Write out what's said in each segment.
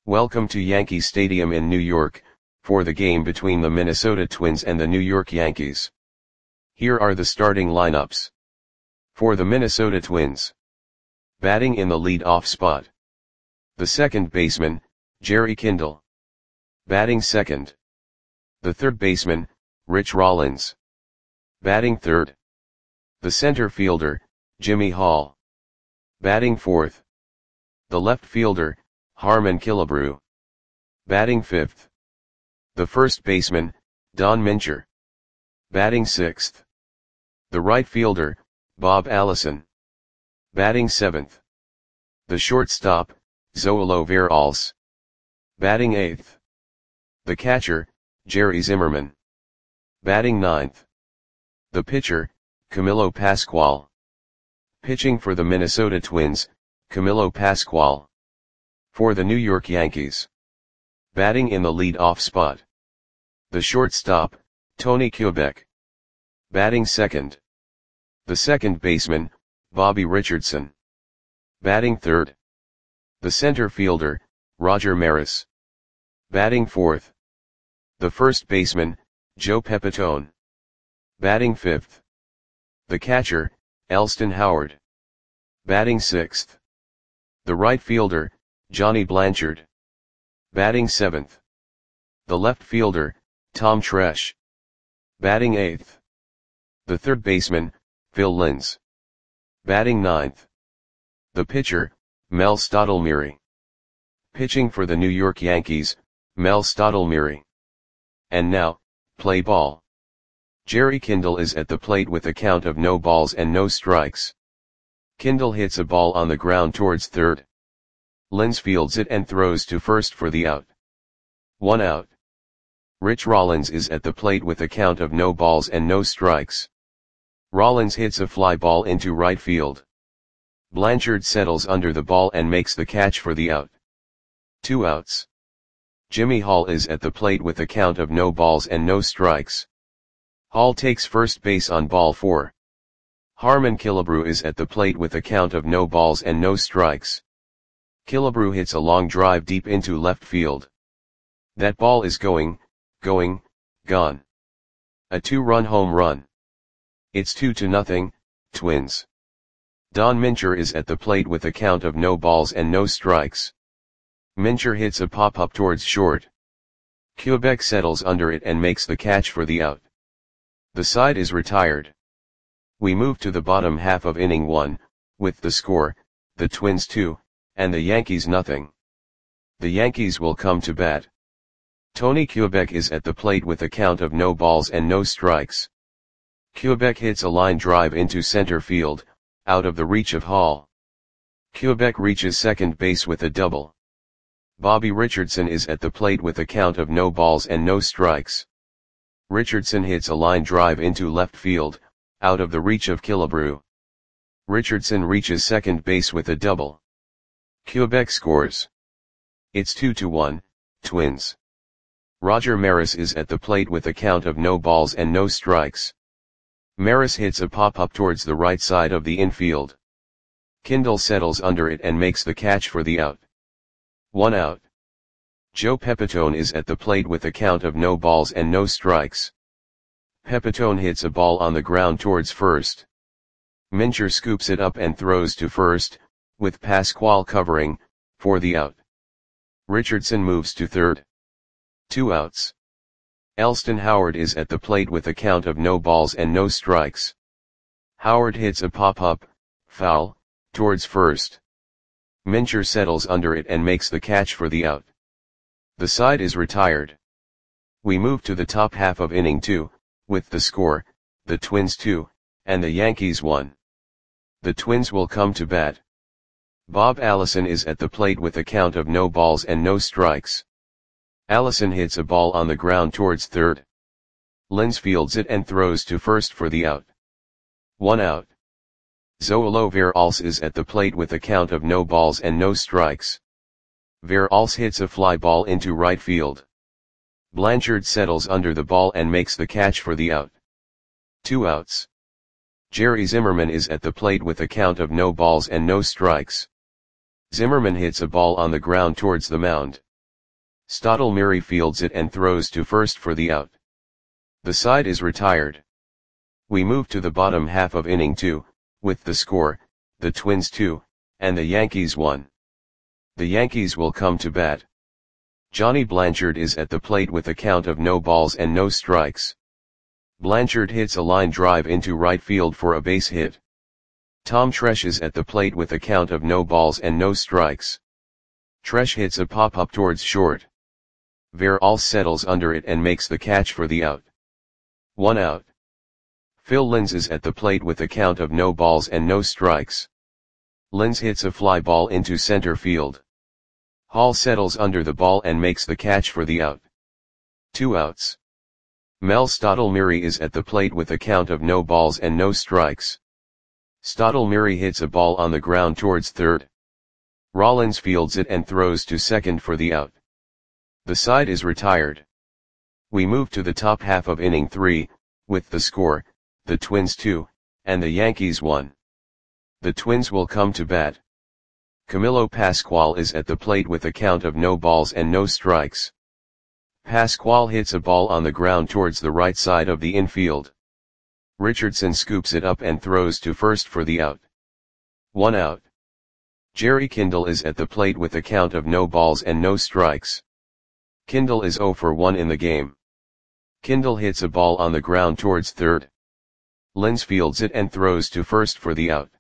Welcome to Yankee Stadium in New York, for the game between the Minnesota Twins and the New York Yankees. Here are the starting lineups. For the Minnesota Twins. Batting in the lead-off spot. The second baseman, Jerry Kindle. Batting second. The third baseman, Rich Rollins. Batting third. The center fielder, Jimmy Hall. Batting fourth. The left fielder, Harmon Killebrew. Batting fifth. The first baseman, Don Mincher. Batting sixth. The right fielder, Bob Allison. Batting seventh. The shortstop, Zoilo Veralce. Batting eighth. The catcher, Jerry Zimmerman. Batting ninth. The pitcher, Camilo Pascual. Pitching for the Minnesota Twins, Camilo Pascual. For the New York Yankees. Batting in the lead-off spot. The shortstop, Tony Kubek. Batting second. The second baseman, Bobby Richardson. Batting third. The center fielder, Roger Maris. Batting fourth. The first baseman, Joe Pepitone. Batting fifth. The catcher, Elston Howard. Batting sixth. The right fielder, Johnny Blanchard. Batting seventh. The left fielder, Tom Tresh. Batting eighth. The third baseman, Phil Linz. Batting ninth. The pitcher, Mel Stottlemyre. Pitching for the New York Yankees, Mel Stottlemyre. And now, play ball. Jerry Kindle is at the plate with a count of no balls and no strikes. Kindle hits a ball on the ground towards third. Linz fields it and throws to first for the out. 1 out. Rich Rollins is at the plate with a count of no balls and no strikes. Rollins hits a fly ball into right field. Blanchard settles under the ball and makes the catch for the out. 2 outs. Jimmy Hall is at the plate with a count of no balls and no strikes. Hall takes first base on ball 4. Harmon Killebrew is at the plate with a count of no balls and no strikes. Killebrew hits a long drive deep into left field. That ball is gone. A 2-run home run. It's 2-0, Twins. Don Mincher is at the plate with a count of no balls and no strikes. Mincher hits a pop-up towards short. Kubek settles under it and makes the catch for the out. The side is retired. We move to the bottom half of inning 1, with the score, the Twins 2, and the Yankees nothing. The Yankees will come to bat. Tony Kubek is at the plate with a count of no balls and no strikes. Kubek hits a line drive into center field, out of the reach of Hall. Kubek reaches second base with a double. Bobby Richardson is at the plate with a count of no balls and no strikes. Richardson hits a line drive into left field, out of the reach of Killebrew. Richardson reaches second base with a double. Kubek scores. It's 2-1, Twins. Roger Maris is at the plate with a count of no balls and no strikes. Maris hits a pop-up towards the right side of the infield. Kindle settles under it and makes the catch for the out. 1 out. Joe Pepitone is at the plate with a count of no balls and no strikes. Pepitone hits a ball on the ground towards first. Mincher scoops it up and throws to first, with Pascual covering, for the out. Richardson moves to third. 2 outs. Elston Howard is at the plate with a count of no balls and no strikes. Howard hits a pop-up, foul, towards first. Mincher settles under it and makes the catch for the out. The side is retired. We move to the top half of inning 2, with the score, the Twins 2, and the Yankees 1. The Twins will come to bat. Bob Allison is at the plate with a count of no balls and no strikes. Allison hits a ball on the ground towards third. Linz fields it and throws to first for the out. 1 out. Zoilo Veralce is at the plate with a count of no balls and no strikes. Veralce hits a fly ball into right field. Blanchard settles under the ball and makes the catch for the out. 2 outs. Jerry Zimmerman is at the plate with a count of no balls and no strikes. Zimmerman hits a ball on the ground towards the mound. Stottlemyre fields it and throws to first for the out. The side is retired. We move to the bottom half of inning 2, with the score, the Twins 2, and the Yankees 1. The Yankees will come to bat. Johnny Blanchard is at the plate with a count of no balls and no strikes. Blanchard hits a line drive into right field for a base hit. Tom Tresh is at the plate with a count of no balls and no strikes. Tresh hits a pop-up towards short. Verrall settles under it and makes the catch for the out. 1 out. Phil Linz is at the plate with a count of no balls and no strikes. Linz hits a fly ball into center field. Hall settles under the ball and makes the catch for the out. 2 outs. Mel Stottlemyre is at the plate with a count of no balls and no strikes. Stottlemyre hits a ball on the ground towards third. Rollins fields it and throws to second for the out. The side is retired. We move to the top half of inning 3, with the score, the Twins 2, and the Yankees 1. The Twins will come to bat. Camilo Pascual is at the plate with a count of no balls and no strikes. Pascual hits a ball on the ground towards the right side of the infield. Richardson scoops it up and throws to first for the out. 1 out. Jerry Kindle is at the plate with a count of no balls and no strikes. Kindle is 0 for 1 in the game. Kindle hits a ball on the ground towards third. Linz fields it and throws to first for the out.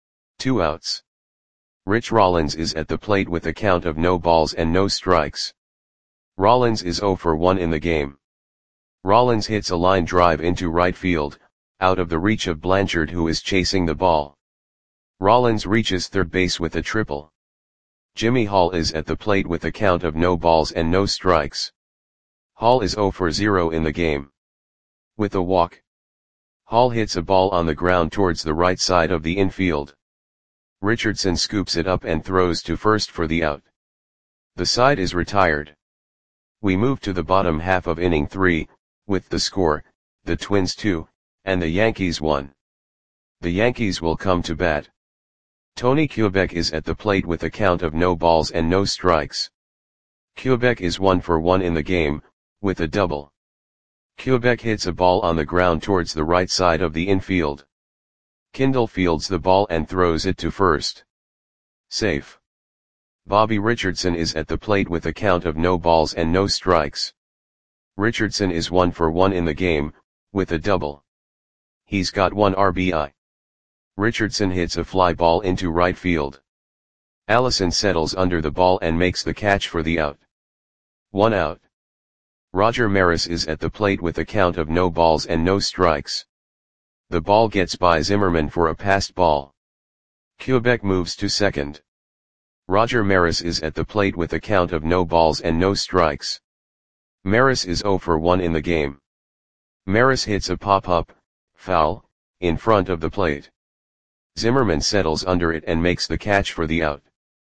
2 outs. Rich Rollins is at the plate with a count of no balls and no strikes. Rollins is 0 for 1 in the game. Rollins hits a line drive into right field, out of the reach of Blanchard who is chasing the ball. Rollins reaches third base with a triple. Jimmy Hall is at the plate with a count of no balls and no strikes. Hall is 0 for 0 in the game. With a walk. Hall hits a ball on the ground towards the right side of the infield. Richardson scoops it up and throws to first for the out. The side is retired. We move to the bottom half of inning 3, with the score, the Twins 2, and the Yankees 1. The Yankees will come to bat. Tony Kubek is at the plate with a count of no balls and no strikes. Kubek is 1 for 1 in the game, with a double. Kubek hits a ball on the ground towards the right side of the infield. Kindle fields the ball and throws it to first. Safe. Bobby Richardson is at the plate with a count of no balls and no strikes. Richardson is 1 for 1 in the game, with a double. He's got 1 RBI. Richardson hits a fly ball into right field. Allison settles under the ball and makes the catch for the out. 1 out. Roger Maris is at the plate with a count of no balls and no strikes. The ball gets by Zimmerman for a passed ball. Kubek moves to second. Roger Maris is at the plate with a count of no balls and no strikes. Maris is 0 for 1 in the game. Maris hits a pop-up, foul, in front of the plate. Zimmerman settles under it and makes the catch for the out.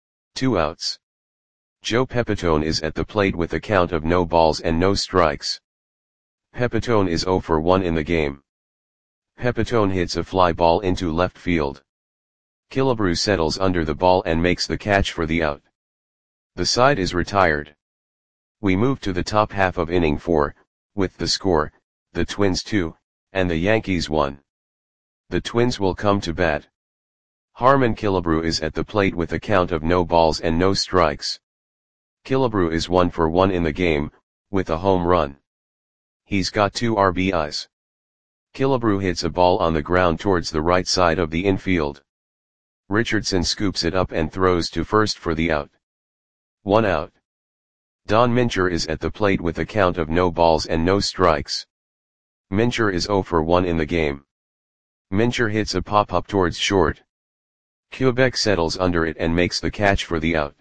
2 outs. Joe Pepitone is at the plate with a count of no balls and no strikes. Pepitone is 0 for 1 in the game. Pepitone hits a fly ball into left field. Killebrew settles under the ball and makes the catch for the out. The side is retired. We move to the top half of inning 4, with the score, the Twins 2, and the Yankees 1. The Twins will come to bat. Harmon Killebrew is at the plate with a count of no balls and no strikes. Killebrew is 1 for 1 in the game, with a home run. He's got 2 RBIs. Killebrew hits a ball on the ground towards the right side of the infield. Richardson scoops it up and throws to first for the out. 1 out. Don Mincher is at the plate with a count of no balls and no strikes. Mincher is 0 for 1 in the game. Mincher hits a pop-up towards short. Kubek settles under it and makes the catch for the out.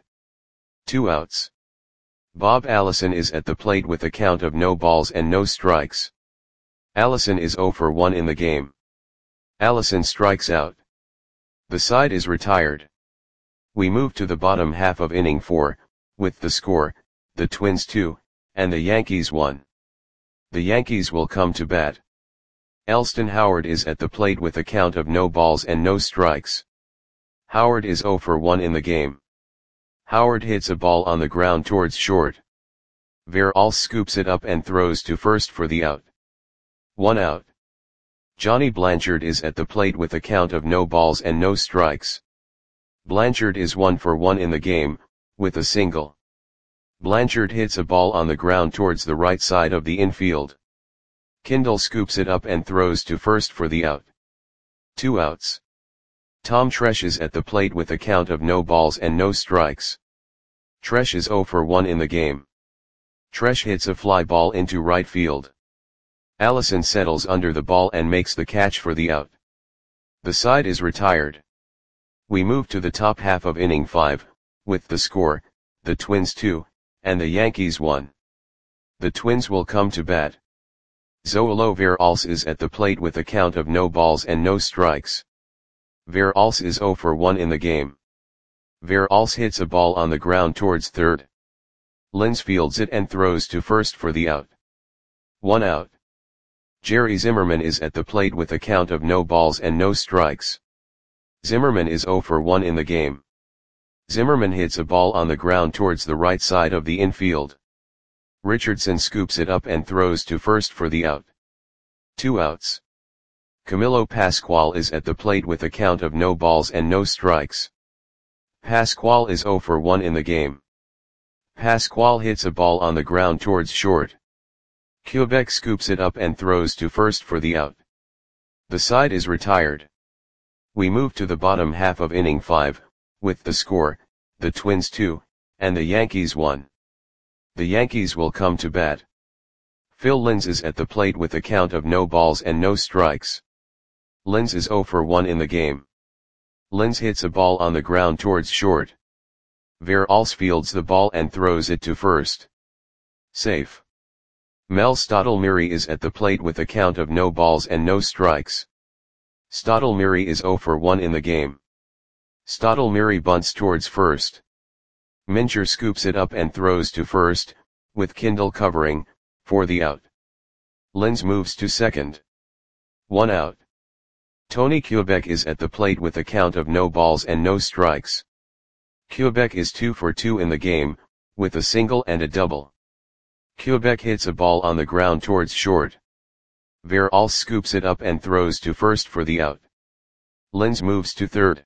2 outs. Bob Allison is at the plate with a count of no balls and no strikes. Allison is 0 for 1 in the game. Allison strikes out. The side is retired. We move to the bottom half of inning 4, with the score, the Twins 2, and the Yankees 1. The Yankees will come to bat. Elston Howard is at the plate with a count of no balls and no strikes. Howard is 0 for 1 in the game. Howard hits a ball on the ground towards short. Veralls scoops it up and throws to first for the out. 1 out. Johnny Blanchard is at the plate with a count of no balls and no strikes. Blanchard is 1 for 1 in the game, with a single. Blanchard hits a ball on the ground towards the right side of the infield. Kindle scoops it up and throws to first for the out. 2 outs. Tom Tresh is at the plate with a count of no balls and no strikes. Tresh is 0 for 1 in the game. Tresh hits a fly ball into right field. Allison settles under the ball and makes the catch for the out. The side is retired. We move to the top half of inning 5, with the score, the Twins 2, and the Yankees 1. The Twins will come to bat. Zoilo Veralls is at the plate with a count of no balls and no strikes. Veralls is 0 for 1 in the game. Veralls hits a ball on the ground towards third. Linz fields it and throws to first for the out. 1 out. Jerry Zimmerman is at the plate with a count of no balls and no strikes. Zimmerman is 0 for 1 in the game. Zimmerman hits a ball on the ground towards the right side of the infield. Richardson scoops it up and throws to first for the out. 2 outs. Camilo Pascual is at the plate with a count of no balls and no strikes. Pascual is 0 for 1 in the game. Pascual hits a ball on the ground towards short. Quebec scoops it up and throws to first for the out. The side is retired. We move to the bottom half of inning 5, with the score, the Twins 2, and the Yankees 1. The Yankees will come to bat. Phil Linz is at the plate with a count of no balls and no strikes. Linz is 0 for 1 in the game. Linz hits a ball on the ground towards short. Veralls fields the ball and throws it to first. Safe. Mel Stottlemyre is at the plate with a count of no balls and no strikes. Stottlemyre is 0 for 1 in the game. Stottlemyre bunts towards first. Mincher scoops it up and throws to first, with Kindle covering, for the out. Linz moves to second. 1 out. Tony Quebec is at the plate with a count of no balls and no strikes. Quebec is 2 for 2 in the game, with a single and a double. Quebec hits a ball on the ground towards short. Veralls scoops it up and throws to first for the out. Linz moves to third.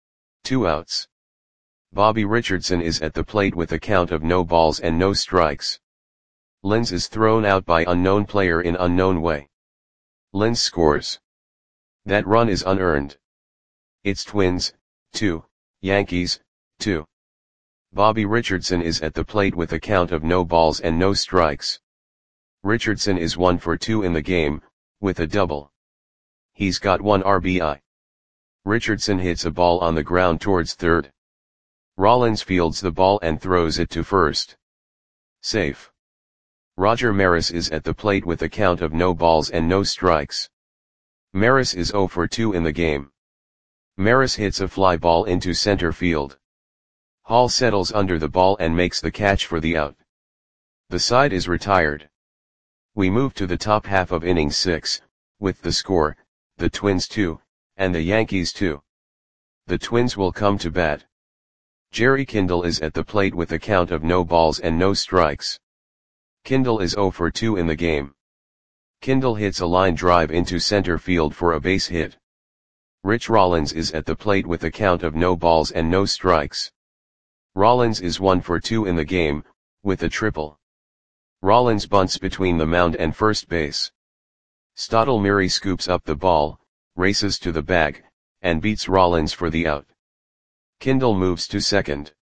2 outs. Bobby Richardson is at the plate with a count of no balls and no strikes. Linz is thrown out by unknown player in unknown way. Linz scores. That run is unearned. It's Twins, 2, Yankees, 2. Bobby Richardson is at the plate with a count of no balls and no strikes. Richardson is 1 for 2 in the game, with a double. He's got 1 RBI. Richardson hits a ball on the ground towards third. Rollins fields the ball and throws it to first. Safe. Roger Maris is at the plate with a count of no balls and no strikes. Maris is 0 for 2 in the game. Maris hits a fly ball into center field. Hall settles under the ball and makes the catch for the out. The side is retired. We move to the top half of inning 6, with the score, the Twins 2, and the Yankees 2. The Twins will come to bat. Jerry Kindle is at the plate with a count of no balls and no strikes. Kindle is 0 for 2 in the game. Kindle hits a line drive into center field for a base hit. Rich Rollins is at the plate with a count of no balls and no strikes. Rollins is 1 for 2 in the game, with a triple. Rollins bunts between the mound and first base. Stottlemyre scoops up the ball, races to the bag, and beats Rollins for the out. Kindle moves to second.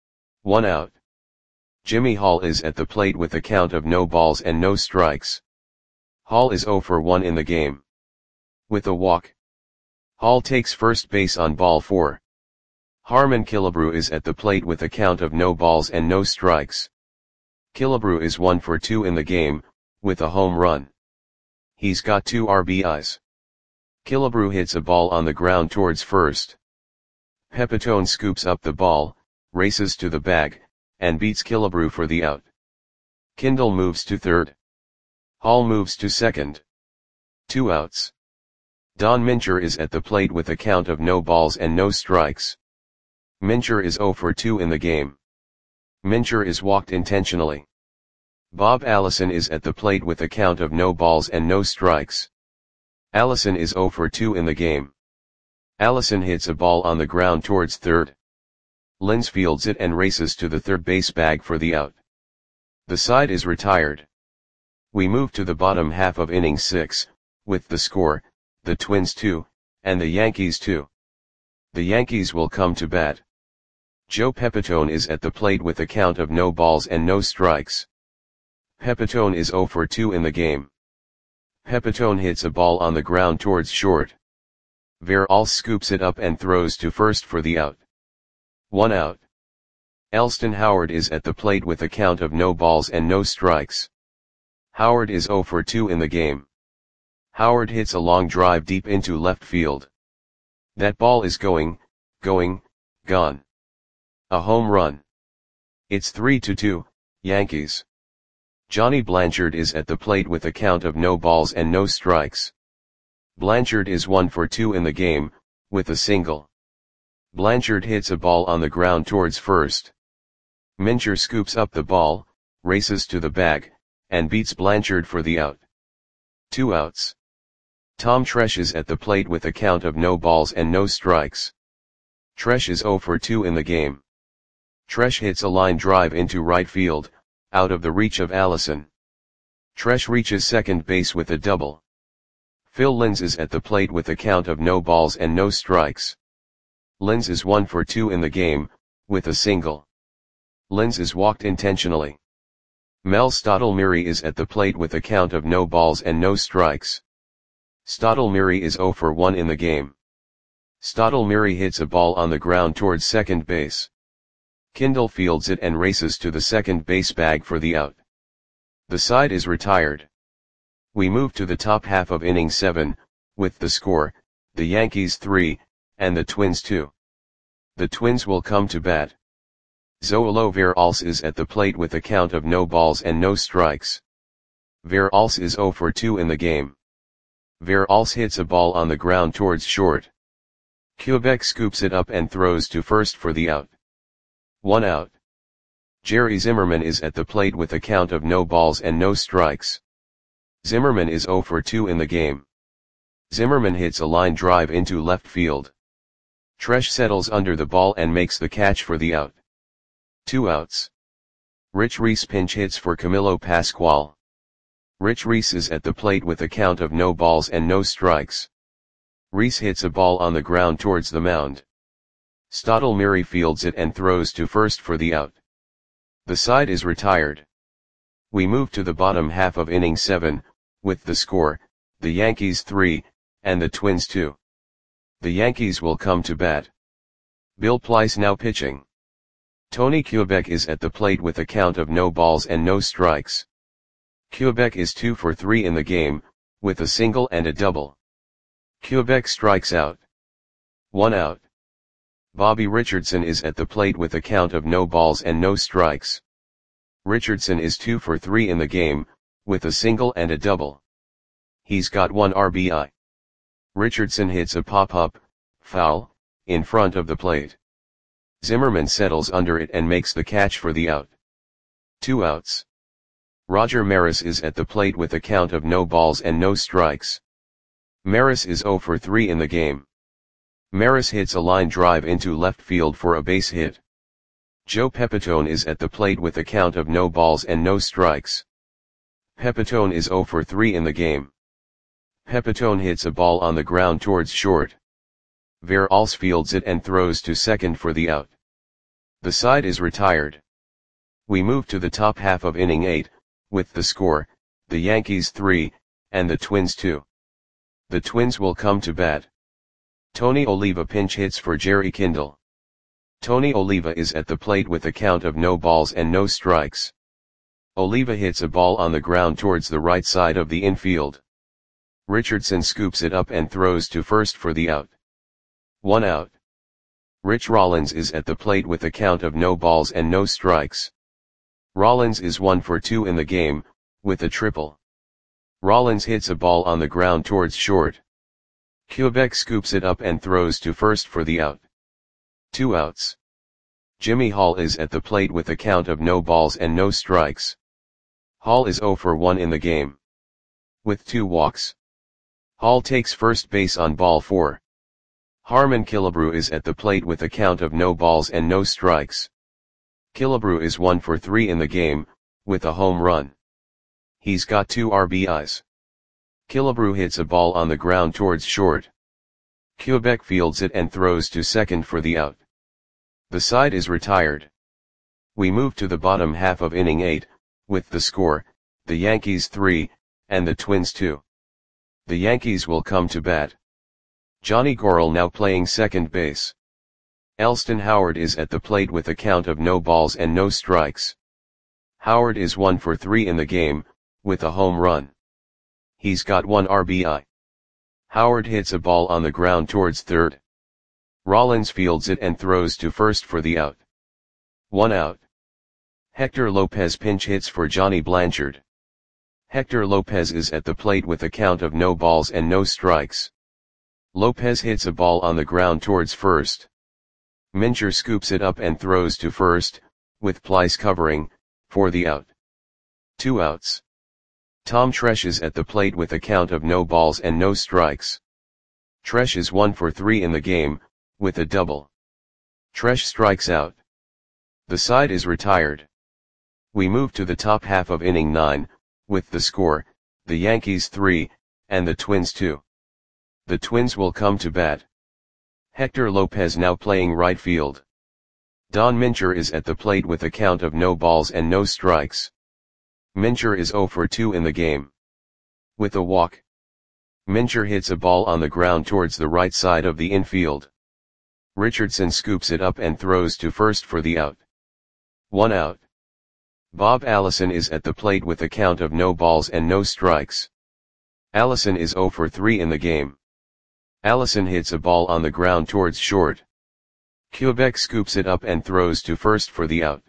1 out. Jimmy Hall is at the plate with a count of no balls and no strikes. Hall is 0 for 1 in the game. With a walk. Hall takes first base on ball 4. Harmon Killebrew is at the plate with a count of no balls and no strikes. Killebrew is 1 for 2 in the game, with a home run. He's got 2 RBIs. Killebrew hits a ball on the ground towards first. Pepitone scoops up the ball, races to the bag, and beats Killebrew for the out. Kindle moves to third. Hall moves to second. 2 outs. Don Mincher is at the plate with a count of no balls and no strikes. Mincher is 0 for 2 in the game. Mincher is walked intentionally. Bob Allison is at the plate with a count of no balls and no strikes. Allison is 0 for 2 in the game. Allison hits a ball on the ground towards third. Linz fields it and races to the third base bag for the out. The side is retired. We move to the bottom half of inning 6, with the score, the Twins 2, and the Yankees 2. The Yankees will come to bat. Joe Pepitone is at the plate with a count of no balls and no strikes. Pepitone is 0 for 2 in the game. Pepitone hits a ball on the ground towards short. Veralce scoops it up and throws to first for the out. 1 out. Elston Howard is at the plate with a count of no balls and no strikes. Howard is 0 for 2 in the game. Howard hits a long drive deep into left field. That ball is gone. A home run. It's 3-2, Yankees. Johnny Blanchard is at the plate with a count of no balls and no strikes. Blanchard is 1 for 2 in the game, with a single. Blanchard hits a ball on the ground towards first. Mincher scoops up the ball, races to the bag, and beats Blanchard for the out. 2 outs. Tom Tresh is at the plate with a count of no balls and no strikes. Tresh is 0 for 2 in the game. Tresh hits a line drive into right field, out of the reach of Allison. Tresh reaches second base with a double. Phil Linz is at the plate with a count of no balls and no strikes. Linz is 1 for 2 in the game, with a single. Linz is walked intentionally. Mel Stottlemyre is at the plate with a count of no balls and no strikes. Stottlemyre is 0 for 1 in the game. Stottlemyre hits a ball on the ground towards second base. Kindle fields it and races to the second base bag for the out. The side is retired. We move to the top half of inning 7, with the score, the Yankees 3, and the Twins 2. The Twins will come to bat. Zoilo Veralce is at the plate with a count of no balls and no strikes. Veralce is 0 for 2 in the game. Veralce hits a ball on the ground towards short. Quebec scoops it up and throws to first for the out. 1 out. Jerry Zimmerman is at the plate with a count of no balls and no strikes. Zimmerman is 0 for 2 in the game. Zimmerman hits a line drive into left field. Tresh settles under the ball and makes the catch for the out. 2 outs. Rich Reese pinch hits for Camilo Pascual. Rich Reese is at the plate with a count of no balls and no strikes. Reese hits a ball on the ground towards the mound. Stottlemyre fields it and throws to first for the out. The side is retired. We move to the bottom half of inning 7, with the score, the Yankees 3, and the Twins 2. The Yankees will come to bat. Bill Plyce now pitching. Tony Quebec is at the plate with a count of no balls and no strikes. Quebec is 2 for 3 in the game, with a single and a double. Quebec strikes out. 1 out. Bobby Richardson is at the plate with a count of no balls and no strikes. Richardson is 2 for 3 in the game, with a single and a double. He's got 1 RBI. Richardson hits a pop-up, foul, in front of the plate. Zimmerman settles under it and makes the catch for the out. 2 outs. Roger Maris is at the plate with a count of no balls and no strikes. Maris is 0 for 3 in the game. Maris hits a line drive into left field for a base hit. Joe Pepitone is at the plate with a count of no balls and no strikes. Pepitone is 0 for 3 in the game. Pepitone hits a ball on the ground towards short. Veralce fields it and throws to second for the out. The side is retired. We move to the top half of inning 8, with the score, the Yankees 3, and the Twins 2. The Twins will come to bat. Tony Oliva pinch hits for Jerry Kindle. Tony Oliva is at the plate with a count of no balls and no strikes. Oliva hits a ball on the ground towards the right side of the infield. Richardson scoops it up and throws to first for the out. 1 out. Rich Rollins is at the plate with a count of no balls and no strikes. Rollins is 1 for 2 in the game, with a triple. Rollins hits a ball on the ground towards short. Quebec scoops it up and throws to first for the out. 2 outs. Jimmy Hall is at the plate with a count of no balls and no strikes. Hall is 0 for 1 in the game. With 2 walks. Hall takes first base on ball 4. Harmon Killebrew is at the plate with a count of no balls and no strikes. Killebrew is 1 for 3 in the game, with a home run. He's got 2 RBIs. Killebrew hits a ball on the ground towards short. Quebec fields it and throws to second for the out. The side is retired. We move to the bottom half of inning 8, with the score, the Yankees 3, and the Twins 2. The Yankees will come to bat. Johnny Gorel now playing second base. Elston Howard is at the plate with a count of no balls and no strikes. Howard is 1 for 3 in the game, with a home run. He's got 1 RBI. Howard hits a ball on the ground towards third. Rollins fields it and throws to first for the out. 1 out. Hector Lopez pinch hits for Johnny Blanchard. Hector Lopez is at the plate with a count of no balls and no strikes. Lopez hits a ball on the ground towards first. Mincher scoops it up and throws to first, with Pleiss covering, for the out. 2 outs. Tom Tresh is at the plate with a count of no balls and no strikes. Tresh is 1 for 3 in the game, with a double. Tresh strikes out. The side is retired. We move to the top half of inning 9, with the score, the Yankees 3, and the Twins 2. The Twins will come to bat. Hector Lopez now playing right field. Don Mincher is at the plate with a count of no balls and no strikes. Mincher is 0 for 2 in the game. With a walk. Mincher hits a ball on the ground towards the right side of the infield. Richardson scoops it up and throws to first for the out. 1 out. Bob Allison is at the plate with a count of no balls and no strikes. Allison is 0 for 3 in the game. Allison hits a ball on the ground towards short. Quebec scoops it up and throws to first for the out.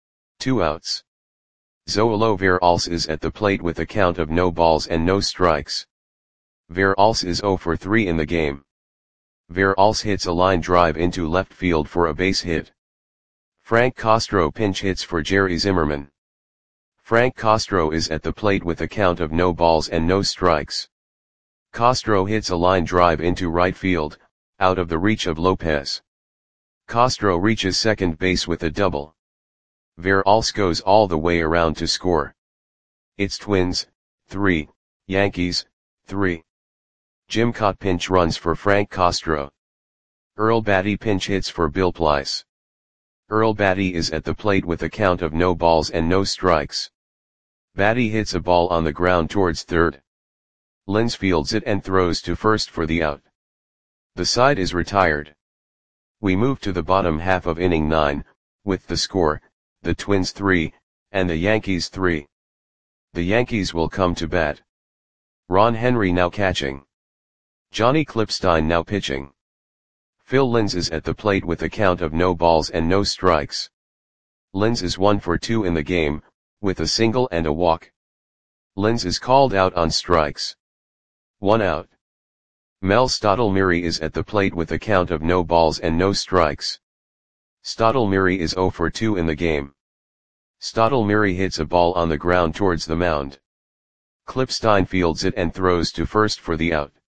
2 outs. Zoilo Veralce is at the plate with a count of no balls and no strikes. Veralce is 0 for 3 in the game. Veralce hits a line drive into left field for a base hit. Frank Castro pinch hits for Jerry Zimmerman. Frank Castro is at the plate with a count of no balls and no strikes. Castro hits a line drive into right field, out of the reach of Lopez. Castro reaches second base with a double. Veralce goes all the way around to score. It's Twins, 3, Yankees, 3. Jim Cott pinch runs for Frank Castro. Earl Batty pinch hits for Bill Pleiss. Earl Batty is at the plate with a count of no balls and no strikes. Batty hits a ball on the ground towards third. Linz fields it and throws to first for the out. The side is retired. We move to the bottom half of inning 9, with the score, the Twins 3, and the Yankees 3. The Yankees will come to bat. Ron Henry now catching. Johnny Klipstein now pitching. Phil Linz is at the plate with a count of no balls and no strikes. Linz is 1 for 2 in the game, with a single and a walk. Linz is called out on strikes. 1 out. Mel Stottlemyre is at the plate with a count of no balls and no strikes. Stottlemyre is 0 for 2 in the game. Stottlemyre hits a ball on the ground towards the mound. Klipstein fields it and throws to first for the out.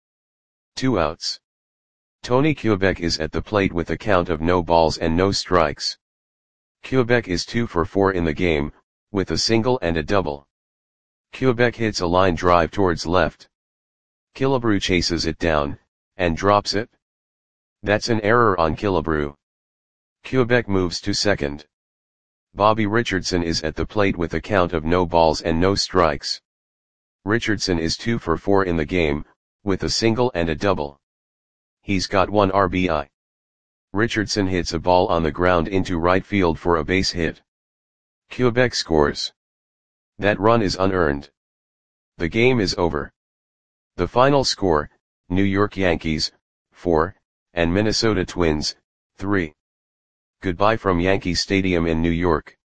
2 outs. Tony Quebec is at the plate with a count of no balls and no strikes. Quebec is 2 for 4 in the game, with a single and a double. Quebec hits a line drive towards left. Killebrew chases it down, and drops it. That's an error on Killebrew. Quebec moves to second. Bobby Richardson is at the plate with a count of no balls and no strikes. Richardson is 2 for 4 in the game, with a single and a double. He's got 1 RBI. Richardson hits a ball on the ground into right field for a base hit. Quebec scores. That run is unearned. The game is over. The final score, New York Yankees, 4, and Minnesota Twins, 3. Goodbye from Yankee Stadium in New York.